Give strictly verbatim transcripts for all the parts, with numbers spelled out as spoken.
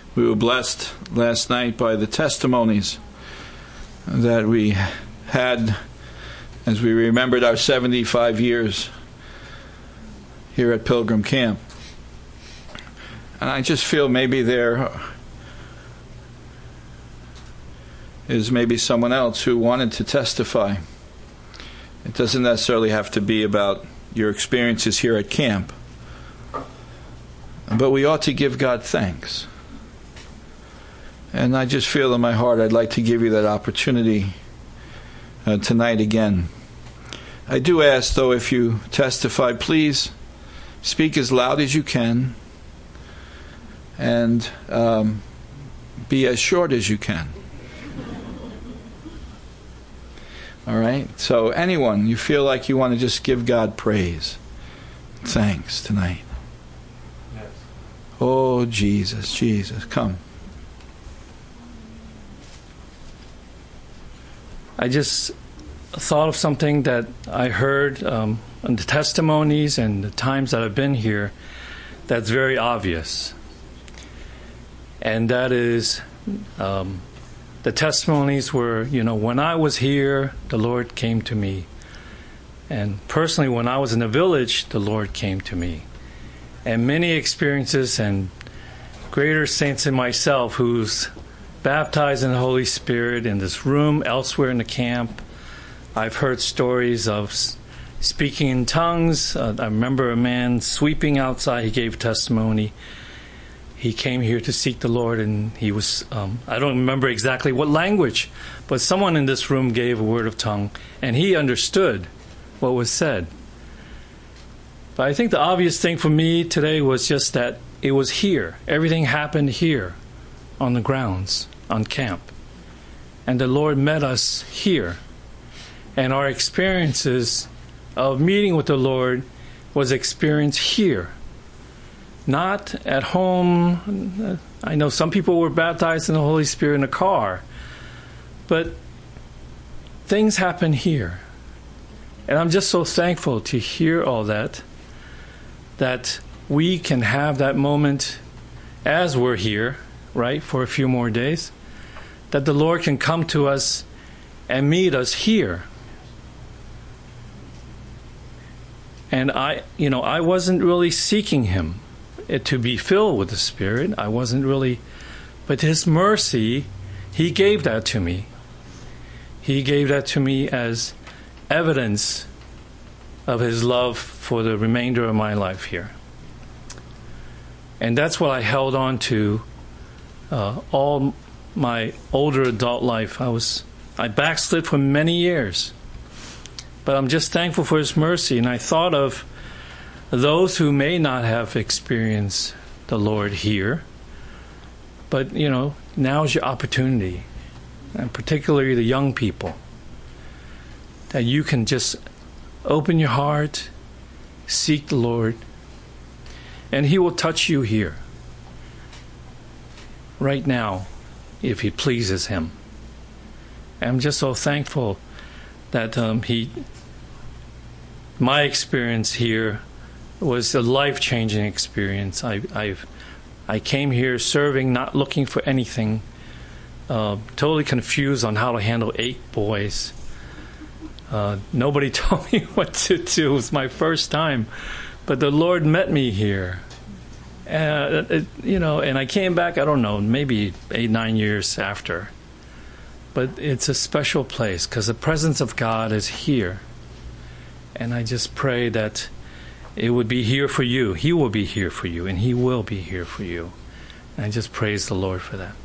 We were blessed last night by the testimonies that we had as we remembered our seventy-five years here at Pilgrim Camp. And I just feel maybe there is maybe someone else who wanted to testify. It doesn't necessarily have to be about your experiences here at camp, but we ought to give God thanks. And I just feel in my heart I'd like to give you that opportunity uh, tonight again. I do ask, though, if you testify, please speak as loud as you can and um, be as short as you can. All right? So anyone, you feel like you want to just give God praise, thanks tonight. Yes. Oh, Jesus, Jesus, come. I just thought of something that I heard um, in the testimonies and the times that I've been here that's very obvious. And that is um, the testimonies were, you know, when I was here, the Lord came to me. And personally, when I was in the village, the Lord came to me. And many experiences and greater saints than myself who's baptized in the Holy Spirit in this room, elsewhere in the camp. I've heard stories of speaking in tongues. Uh, I remember a man sweeping outside. He gave testimony. He came here to seek the Lord, and he was, um, I don't remember exactly what language, but someone in this room gave a word of tongue, and he understood what was said. But I think the obvious thing for me today was just that it was here. Everything happened here on the grounds, on camp. And the Lord met us here. And our experiences of meeting with the Lord was experienced here. Not at home. I know some people were baptized in the Holy Spirit in a car. But things happen here. And I'm just so thankful to hear all that, that we can have that moment as we're here, right, for a few more days, that the Lord can come to us and meet us here. And I, you know, I wasn't really seeking Him to be filled with the Spirit. I wasn't really, but His mercy, He gave that to me. He gave that to me as evidence of His love for the remainder of my life here. And that's what I held on to uh, all my older adult life. I was I backslid for many years. But I'm just thankful for His mercy. And I thought of those who may not have experienced the Lord here. But, you know, now's your opportunity. And particularly the young people. That you can just open your heart, seek the Lord, and He will touch you here, right now, if it pleases Him. I'm just so thankful that um, He, my experience here was a life-changing experience. I, I've, I came here serving, not looking for anything, uh, totally confused on how to handle eight boys. Uh, nobody told me what to do. It was my first time. But the Lord met me here. Uh, it, you know, and I came back, I don't know, maybe eight, nine years after. But it's a special place because the presence of God is here. And I just pray that it would be here for you. He will be here for you, and He will be here for you. And I just praise the Lord for that.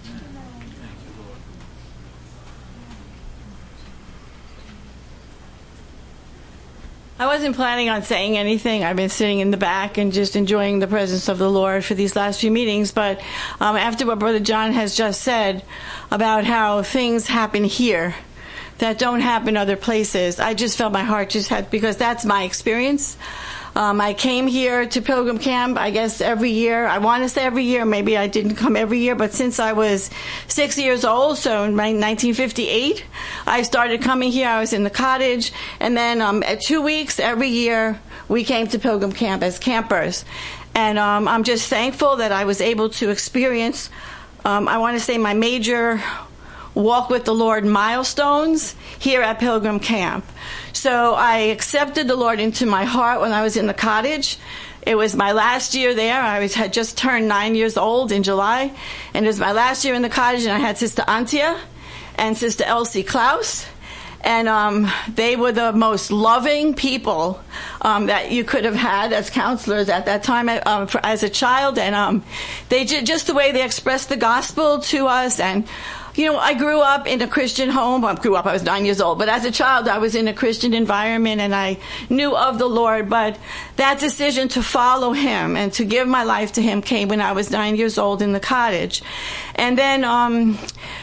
I wasn't planning on saying anything. I've been sitting in the back and just enjoying the presence of the Lord for these last few meetings. But um, after what Brother John has just said about how things happen here that don't happen other places, I just felt my heart just had, because that's my experience. Um, I came here to Pilgrim Camp, I guess, every year. I want to say every year. Maybe I didn't come every year, but since I was six years old, so in nineteen fifty-eight, I started coming here. I was in the cottage. And then um, at two weeks every year, we came to Pilgrim Camp as campers. And um, I'm just thankful that I was able to experience, um, I want to say, my major walk with the Lord milestones here at Pilgrim Camp. So I accepted the Lord into my heart when I was in the cottage. It was my last year there. I was, had just turned nine years old in July. And it was my last year in the cottage, and I had Sister Antia and Sister Elsie Klaus. And um, they were the most loving people um, that you could have had as counselors at that time um, for, as a child. And um, they did just the way they expressed the gospel to us. And you know, I grew up in a Christian home. I grew up, I was nine years old. But as a child, I was in a Christian environment, and I knew of the Lord. But that decision to follow him and to give my life to him came when I was nine years old in the cottage. And then um,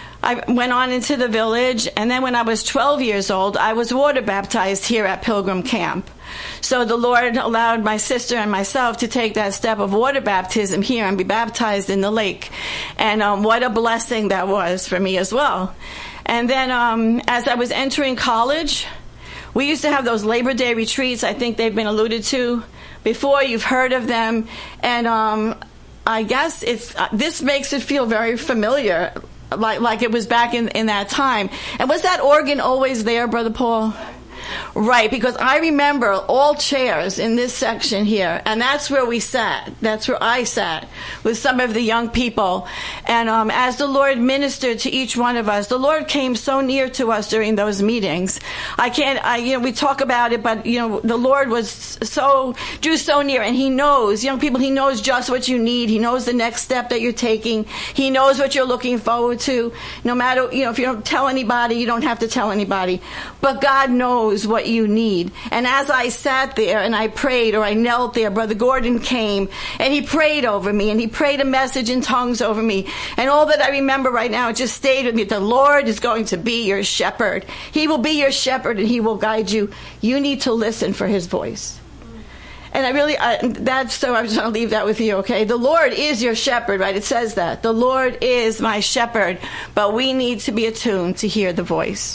I went on into the village. And then when I was twelve years old, I was water baptized here at Pilgrim Camp. So the Lord allowed my sister and myself to take that step of water baptism here and be baptized in the lake. And um, what a blessing that was for me as well. And then um, as I was entering college, we used to have those Labor Day retreats. I think they've been alluded to before. You've heard of them. And um, I guess it's uh, this makes it feel very familiar, like, like it was back in, in that time. And was that organ always there, Brother Paul? Right, because I remember all chairs in this section here, and that's where we sat. That's where I sat with some of the young people. And um, as the Lord ministered to each one of us, the Lord came so near to us during those meetings. I can't, I, you know, we talk about it, but, you know, the Lord was so, drew so near, and he knows, young people, he knows just what you need. He knows the next step that you're taking. He knows what you're looking forward to. No matter, you know, if you don't tell anybody, you don't have to tell anybody. But God knows what you need. And as I sat there and I prayed, or I knelt there, Brother Gordon came and he prayed over me, and he prayed a message in tongues over me. And all that I remember right now, it just stayed with me. The Lord is going to be your shepherd. He will be your shepherd, and he will guide you. You need to listen for his voice. And I really, I, that's, so I'm just going to leave that with you, okay? The Lord is your shepherd, right? It says that. The Lord is my shepherd, but we need to be attuned to hear the voice.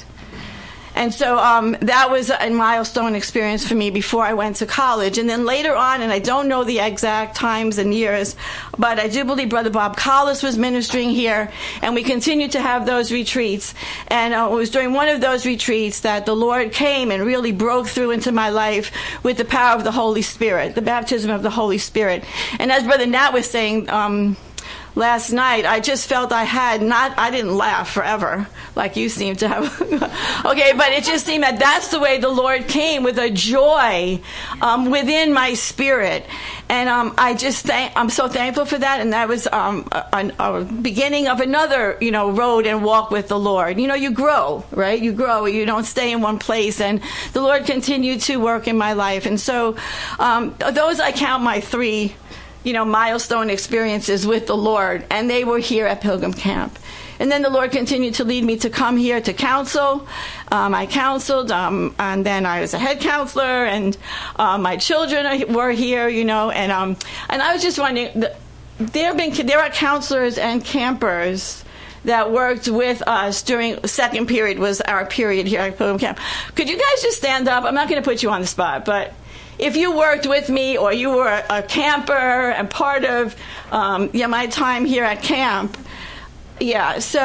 And so um, that was a milestone experience for me before I went to college. And then later on, and I don't know the exact times and years, but I do believe Brother Bob Collis was ministering here, and we continued to have those retreats. And uh, it was during one of those retreats that the Lord came and really broke through into my life with the power of the Holy Spirit, the baptism of the Holy Spirit. And as Brother Nat was saying, um, last night, I just felt I had not, I didn't laugh forever like you seem to have. Okay, but it just seemed that that's the way the Lord came, with a joy um, within my spirit. And um, I just thank, I'm so thankful for that. And that was um, a, a beginning of another, you know, road and walk with the Lord. You know, you grow, right? You grow. You don't stay in one place. And the Lord continued to work in my life. And so um, those I count my three, you know, milestone experiences with the Lord, and they were here at Pilgrim Camp. And then the Lord continued to lead me to come here to counsel. Um, I counseled, um, and then I was a head counselor, and uh, my children were here, you know, and um, and I was just wondering, there have been there are counselors and campers that worked with us during second period was our period here at Pilgrim Camp. Could you guys just stand up? I'm not going to put you on the spot, but if you worked with me, or you were a camper and part of um, yeah, my time here at camp, yeah, so,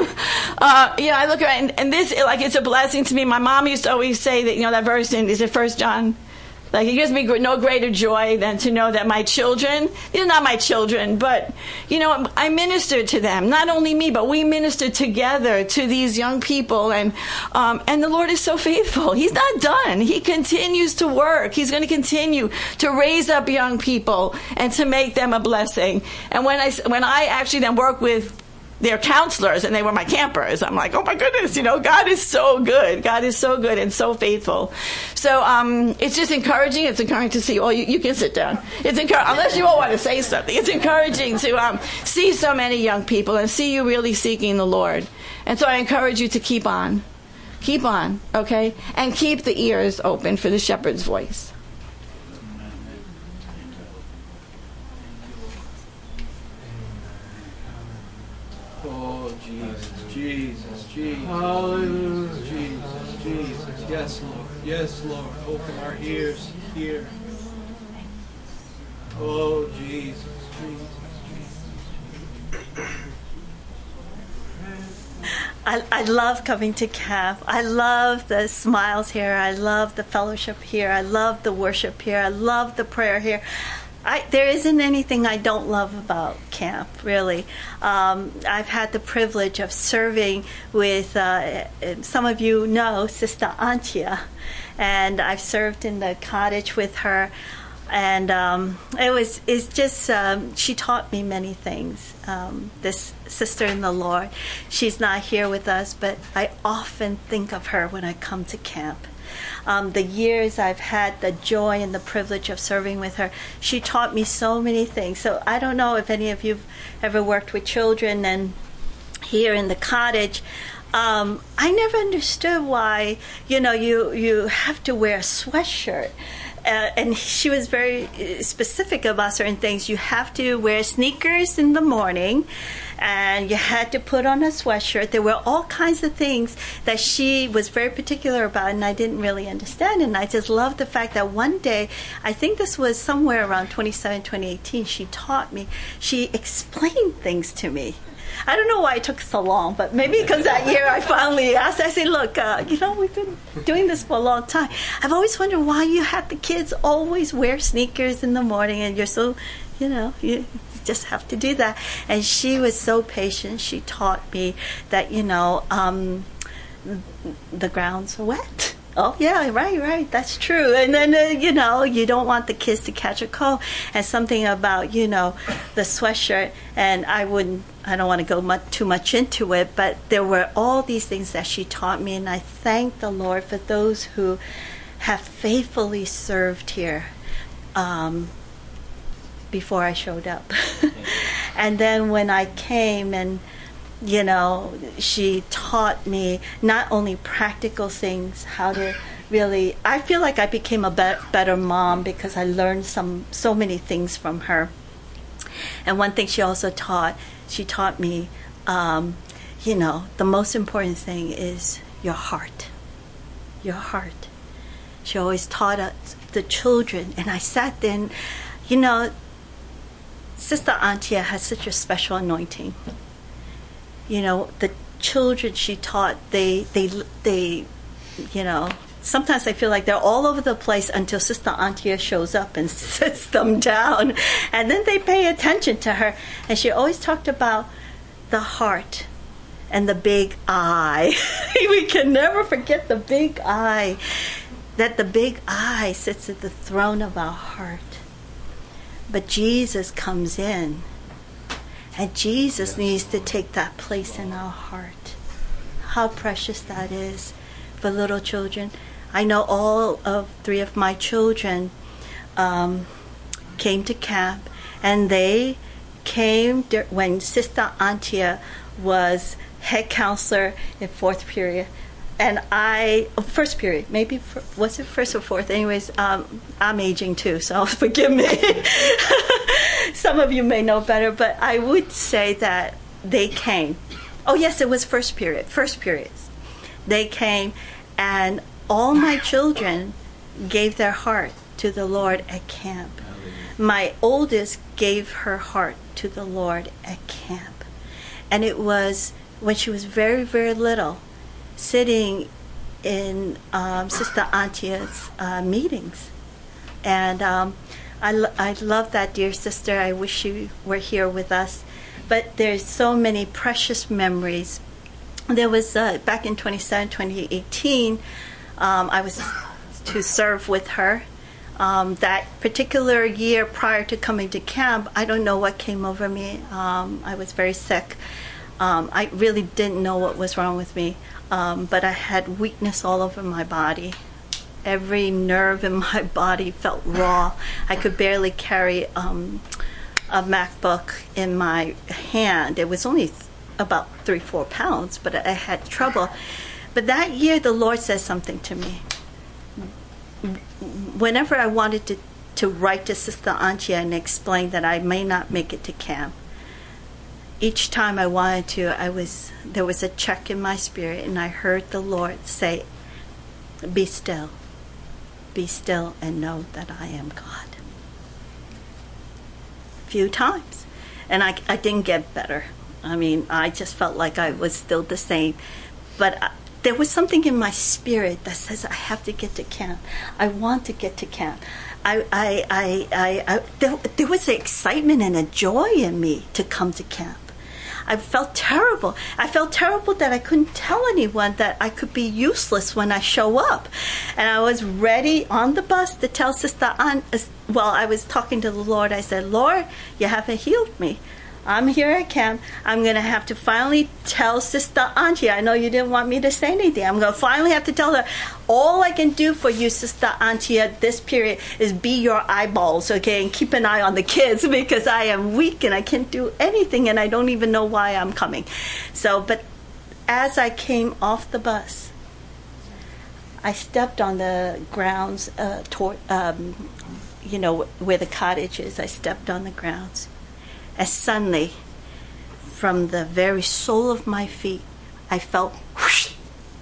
uh, you know, I look around, and, and this, like, it's a blessing to me. My mom used to always say that, you know, that verse in, is it First John? Like, it gives me no greater joy than to know that my children, they're not my children, but, you know, I ministered to them. Not only me, but we ministered together to these young people. And um, and the Lord is so faithful. He's not done. He continues to work. He's going to continue to raise up young people and to make them a blessing. And when I, when I actually then work with their counselors, and they were my campers, I'm like, oh my goodness, you know, God is so good. God is so good and so faithful. So um, it's just encouraging. It's encouraging to see, oh, you, you can sit down. It's encouraging, unless you all want to say something. It's encouraging to um, see so many young people and see you really seeking the Lord. And so I encourage you to keep on. Keep on, okay? And keep the ears open for the shepherd's voice. Jesus, Jesus, hallelujah, Jesus, Jesus, yes, Lord, yes, Lord, open our ears here. Oh, Jesus, Jesus, Jesus. I, I love coming to camp. I love the smiles here. I love the fellowship here. I love the worship here. I love the prayer here. I, there isn't anything I don't love about camp, really. Um, I've had the privilege of serving with, uh, some of you know, Sister Antia, and I've served in the cottage with her. And um, it was, it's just, um, she taught me many things. Um, this sister in the Lord, she's not here with us, but I often think of her when I come to camp. Um, the years I've had the joy and the privilege of serving with her, she taught me so many things. So I don't know if any of you've ever worked with children and here in the cottage. Um, I never understood why, you know, you, you have to wear a sweatshirt. Uh, and she was very specific about certain things. You have to wear sneakers in the morning, and you had to put on a sweatshirt. There were all kinds of things that she was very particular about, and I didn't really understand. And I just loved the fact that one day, I think this was somewhere around twenty seventeen, twenty eighteen, she taught me, she explained things to me. I don't know why it took so long, but maybe because that year I finally asked, I said, look, uh, you know, we've been doing this for a long time. I've always wondered why you have the kids always wear sneakers in the morning, and you're so, you know, you just have to do that. And she was so patient. She taught me that, you know, um, the ground's wet. Oh, yeah, right, right. That's true. And then, uh, you know, you don't want the kids to catch a cold. And something about, you know, the sweatshirt. And I wouldn't, I don't want to go much, too much into it, but there were all these things that she taught me. And I thank the Lord for those who have faithfully served here um, before I showed up. And then when I came and, you know, she taught me not only practical things, how to really, I feel like I became a be- better mom because I learned some so many things from her. And one thing she also taught, she taught me, um, you know, the most important thing is your heart. Your heart. She always taught us, the children, and I sat there and, you know, Sister Antia has such a special anointing. You know, the children she taught, they, they, they, you know, sometimes I feel like they're all over the place until Sister Antia shows up and sits them down. And then they pay attention to her. And she always talked about the heart and the big eye. We can never forget the big eye. That the big eye sits at the throne of our heart. But Jesus comes in. And Jesus needs to take that place in our heart. How precious that is for little children. I know all of three of my children um, came to camp, and they came when Sister Antia was head counselor in fourth period. And I, oh, first period, maybe, for, was it first or fourth? Anyways, um, I'm aging too, so forgive me. Some of you may know better, but I would say that they came. Oh, yes, it was first period, first periods. They came, and all my children gave their heart to the Lord at camp. My oldest gave her heart to the Lord at camp. And it was when she was very, very little, sitting in um, Sister Antia's uh, meetings. And um, I, lo- I love that dear sister. I wish she were here with us. But there's so many precious memories. There was, uh, back in twenty seventeen, twenty eighteen, um, I was to serve with her. Um, that particular year prior to coming to camp, I don't know what came over me. Um, I was very sick. Um, I really didn't know what was wrong with me. Um, but I had weakness all over my body. Every nerve in my body felt raw. I could barely carry um, a MacBook in my hand. It was only th- about three, four pounds, but I had trouble. But that year, the Lord said something to me. Whenever I wanted to, to write to Sister Antia and explain that I may not make it to camp, each time I wanted to, I was there was a check in my spirit, and I heard the Lord say, "Be still, be still, and know that I am God." few times, and I, I didn't get better. I mean, I just felt like I was still the same. But I, there was something in my spirit that says I have to get to camp. I want to get to camp. I, I, I, I, I there, there was an excitement and a joy in me to come to camp. I felt terrible. I felt terrible that I couldn't tell anyone that I could be useless when I show up. And I was ready on the bus to tell Sister Aunt, well, I was talking to the Lord. I said, Lord, you haven't healed me. I'm here at camp. I'm going to have to finally tell Sister Auntie. I know you didn't want me to say anything. I'm going to finally have to tell her, all I can do for you, Sister Auntie, at this period is be your eyeballs, okay, and keep an eye on the kids because I am weak and I can't do anything and I don't even know why I'm coming. So, but as I came off the bus, I stepped on the grounds, uh, toward, um, you know, where the cottage is. I stepped on the grounds. As suddenly, from the very sole of my feet, I felt whoosh.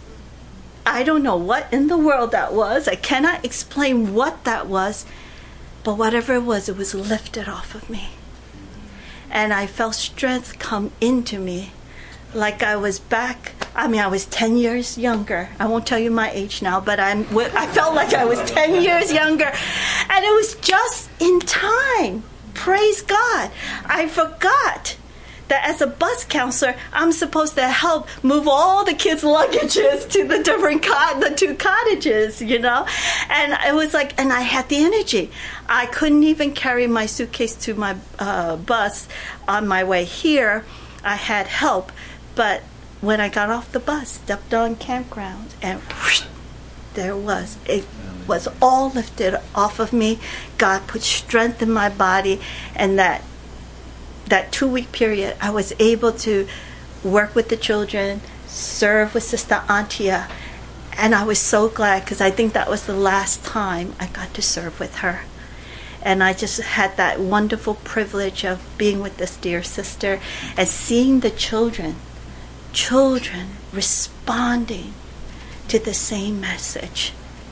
I don't know what in the world that was. I cannot explain what that was, but whatever it was, it was lifted off of me. And I felt strength come into me like I was back. I mean, I was ten years younger. I won't tell you my age now, but I'm, I felt like I was ten years younger. And it was just in time. Praise God. I forgot that as a bus counselor, I'm supposed to help move all the kids' luggages to the different cot- the two cottages, you know? And it was like, and I had the energy. I couldn't even carry my suitcase to my uh, bus on my way here. I had help. But when I got off the bus, stepped on campground, and whoosh, there it was. It was all lifted off of me. God put strength in my body, and that that two-week period, I was able to work with the children, serve with Sister Antia, and I was so glad because I think that was the last time I got to serve with her. And I just had that wonderful privilege of being with this dear sister and seeing the children, children responding to the same message.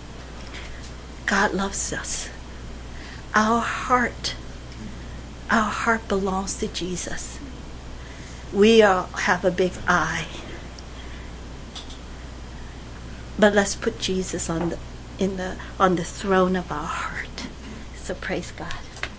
God loves us. Our heart, our heart belongs to Jesus. We all have a big I. But let's put Jesus on the in the on the throne of our heart. So praise God.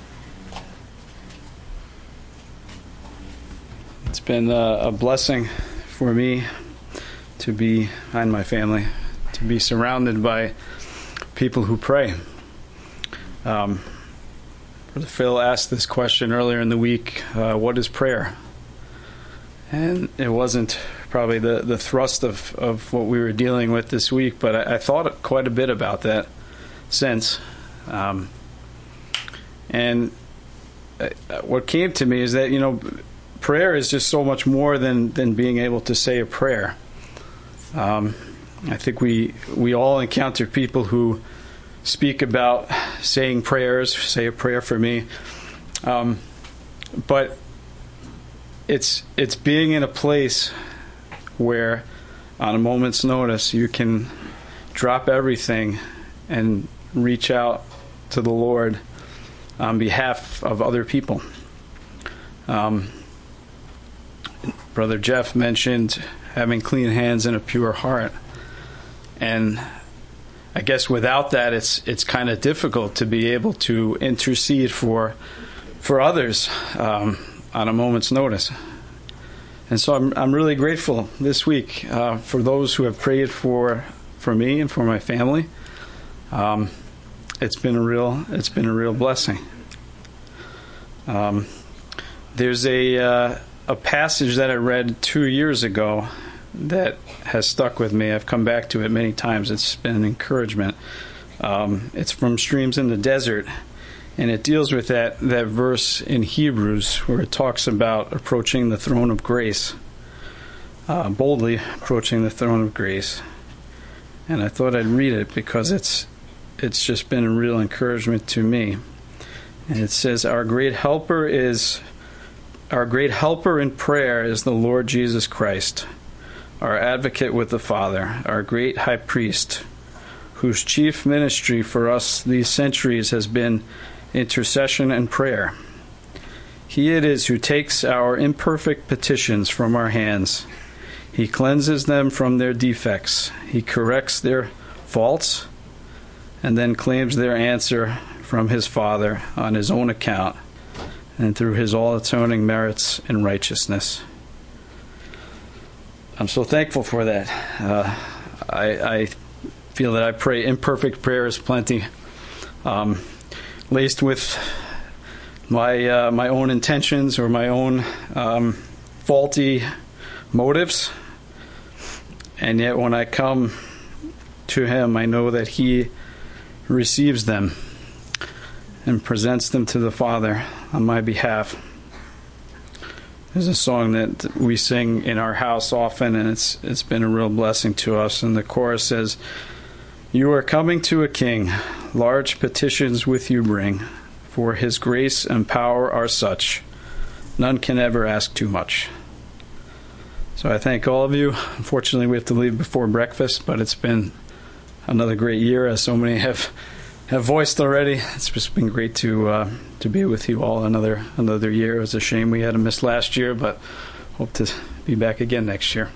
It's been a, a blessing for me to be and my family, to be surrounded by people who pray. Um, Brother Phil asked this question earlier in the week, uh, what is prayer? And it wasn't probably the, the thrust of, of what we were dealing with this week, but I, I thought quite a bit about that since. Um, and uh, what came to me is that, you know, prayer is just so much more than, than being able to say a prayer. Um, I think we we all encounter people who speak about saying prayers, say a prayer for me. Um, but it's it's being in a place where on a moment's notice you can drop everything and reach out to the Lord on behalf of other people. Um, Brother Jeff mentioned having clean hands and a pure heart. And I guess without that, it's it's kind of difficult to be able to intercede for for others um, on a moment's notice. And so I'm I'm really grateful this week uh, for those who have prayed for for me and for my family. Um, it's been a real it's been a real blessing. Um, there's a uh, a passage that I read two years ago that has stuck with me. I've come back to it many times. It's been an encouragement. Um, it's from Streams in the Desert, and it deals with that, that verse in Hebrews where it talks about approaching the throne of grace, uh, boldly approaching the throne of grace. And I thought I'd read it because it's it's just been a real encouragement to me. And it says, "Our great helper is our great helper in prayer is the Lord Jesus Christ, our advocate with the Father, our great high priest, whose chief ministry for us these centuries has been intercession and prayer. He it is who takes our imperfect petitions from our hands. He cleanses them from their defects. He corrects their faults and then claims their answer from his Father on his own account and through his all-atoning merits and righteousness. I'm so thankful for that. Uh, I, I feel that I pray imperfect prayers plenty, um, laced with my uh, my own intentions or my own um, faulty motives. And yet when I come to him, I know that he receives them and presents them to the Father on my behalf. There's a song that we sing in our house often, and it's it's been a real blessing to us. And the chorus says, "You are coming to a king, large petitions with you bring, for his grace and power are such, none can ever ask too much." So I thank all of you. Unfortunately, we have to leave before breakfast, but it's been another great year, as so many have have voiced already. It's just been great to uh, to be with you all another another year. It was a shame we had to miss last year, but hope to be back again next year.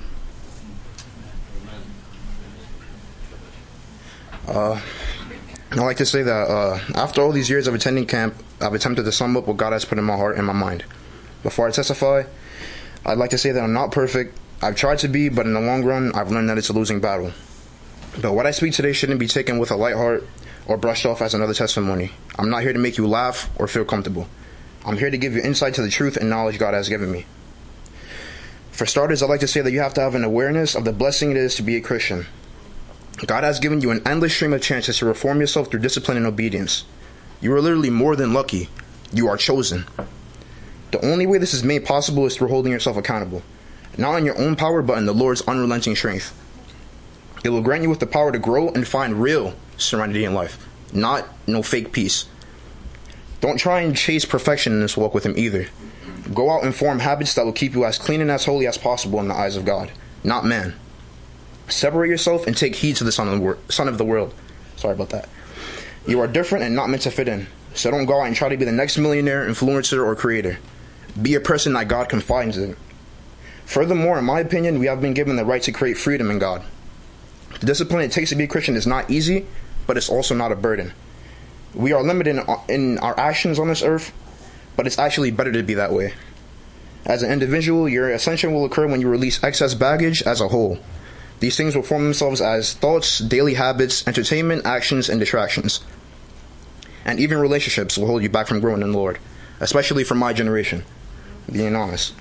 Uh, I like to say that uh, after all these years of attending camp, I've attempted to sum up what God has put in my heart and my mind. Before I testify, I'd like to say that I'm not perfect. I've tried to be, but in the long run, I've learned that it's a losing battle. But what I speak today shouldn't be taken with a light heart or brushed off as another testimony. I'm not here to make you laugh or feel comfortable. I'm here to give you insight to the truth and knowledge God has given me. For starters, I'd like to say that you have to have an awareness of the blessing it is to be a Christian. God has given you an endless stream of chances to reform yourself through discipline and obedience. You are literally more than lucky. You are chosen. The only way this is made possible is through holding yourself accountable. Not in your own power, but in the Lord's unrelenting strength. It will grant you with the power to grow and find real serenity in life, not no fake peace. Don't try and chase perfection in this walk with him either. Go out and form habits that will keep you as clean and as holy as possible in the eyes of God, not man. Separate yourself and take heed to the son of the, wor- son of the world. Sorry about that. You are different and not meant to fit in. So don't go out and try to be the next millionaire, influencer, or creator. Be a person that God confines in. Furthermore, in my opinion, we have been given the right to create freedom in God. The discipline it takes to be a Christian is not easy, but it's also not a burden. We are limited in, in our actions on this earth, but it's actually better to be that way. As an individual, your ascension will occur when you release excess baggage as a whole. These things will form themselves as thoughts, daily habits, entertainment, actions, and distractions. And even relationships will hold you back from growing in the Lord, especially for my generation, being honest.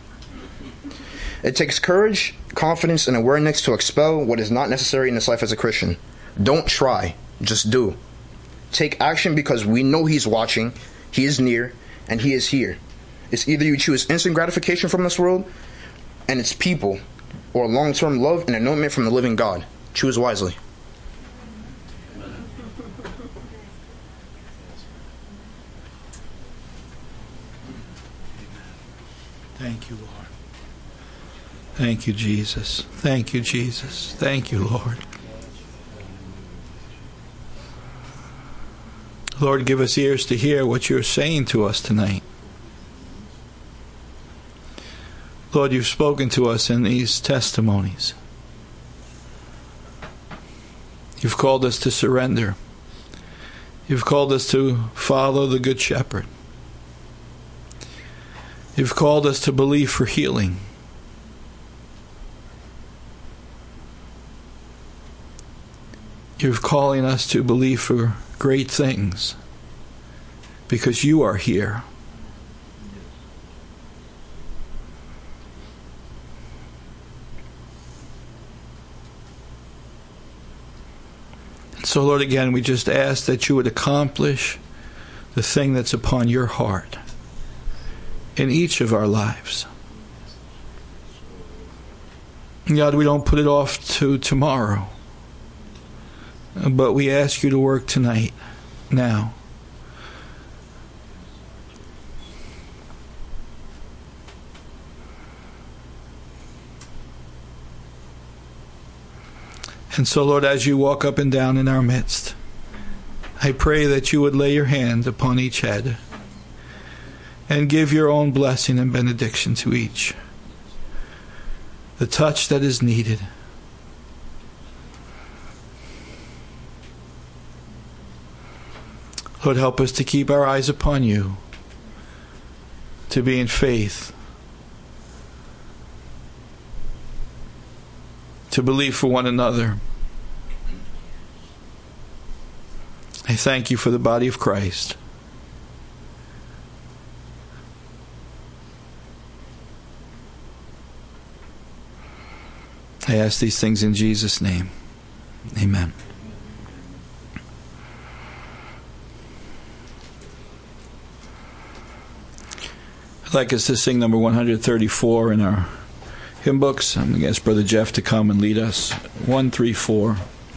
It takes courage, confidence, and awareness to expel what is not necessary in this life as a Christian. Don't try, just do. Take action because we know He's watching, He is near, and He is here. It's either you choose instant gratification from this world and its people, or long-term love and anointment from the living God. Choose wisely. Thank you, Lord. Thank you, Jesus. Thank you, Jesus. Thank you, Lord. Lord, give us ears to hear what you're saying to us tonight. Lord, you've spoken to us in these testimonies. You've called us to surrender. You've called us to follow the Good Shepherd. You've called us to believe for healing. You're calling us to believe for great things because you are here. So, Lord, again, we just ask that you would accomplish the thing that's upon your heart in each of our lives. God, we don't put it off to tomorrow, but we ask you to work tonight, now. And so, Lord, as you walk up and down in our midst, I pray that you would lay your hand upon each head and give your own blessing and benediction to each. The touch that is needed. Lord, help us to keep our eyes upon you, to be in faith, to believe for one another. I thank you for the body of Christ. I ask these things in Jesus' name. Amen. I'd like us to sing number one thirty-four in our hymn books. I'm going to ask Brother Jeff to come and lead us. one thirty-four.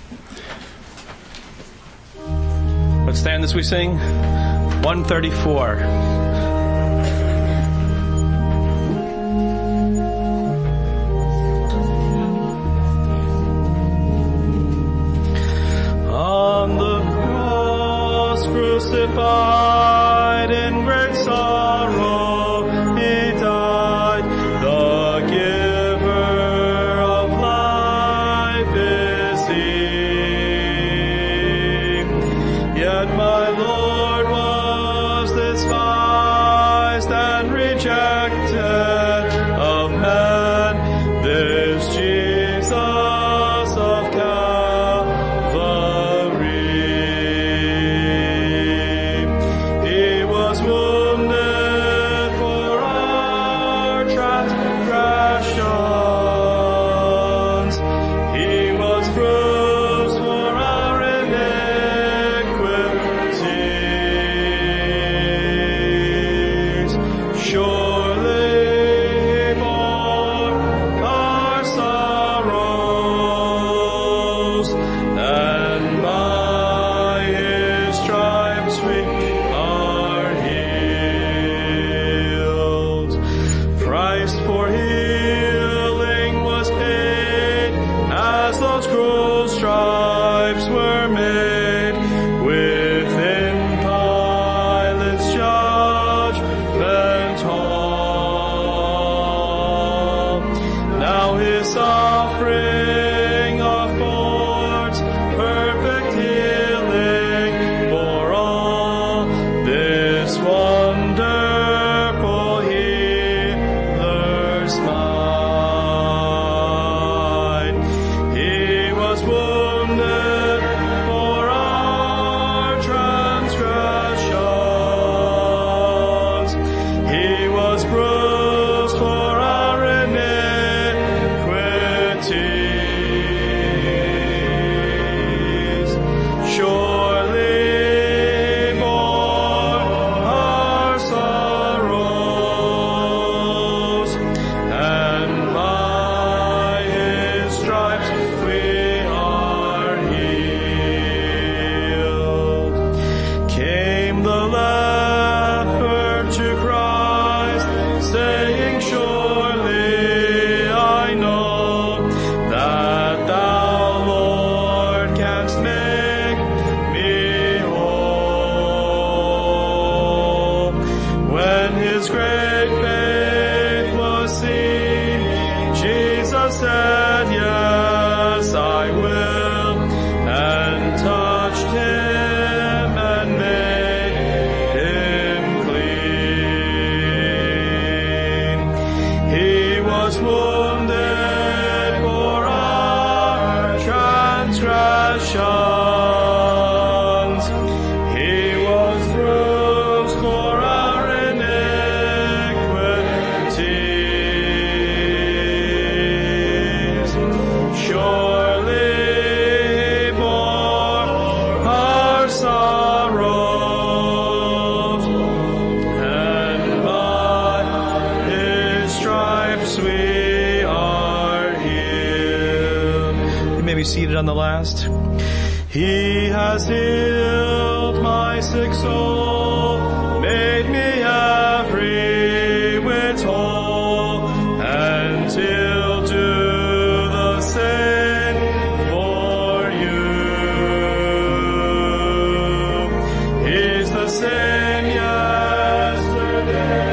Let's stand as we sing one thirty-four. On the cross crucified in great sorrow he died, the giver of life is he. Yet my Lord was despised and rejected of men, this Jesus of seated on the last. He has healed my sick soul, made me every whit whole, and he'll do the same for you. He's the same yesterday,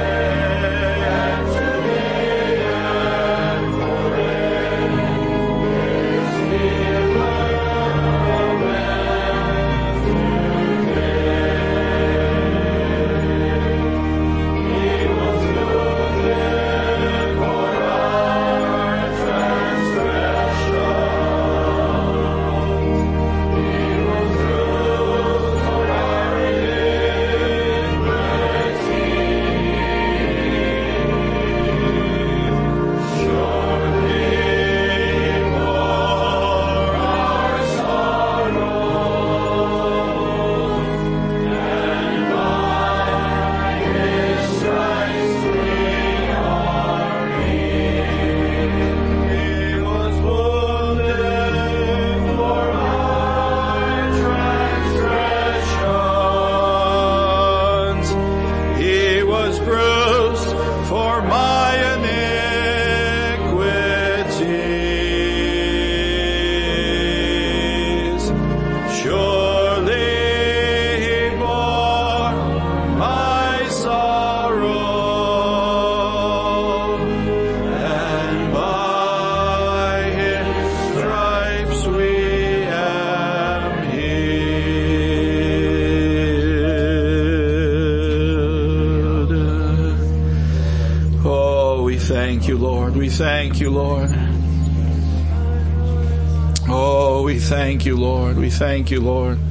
we thank you, Lord. We thank you, Lord. Oh, we thank you, Lord. We thank you, Lord.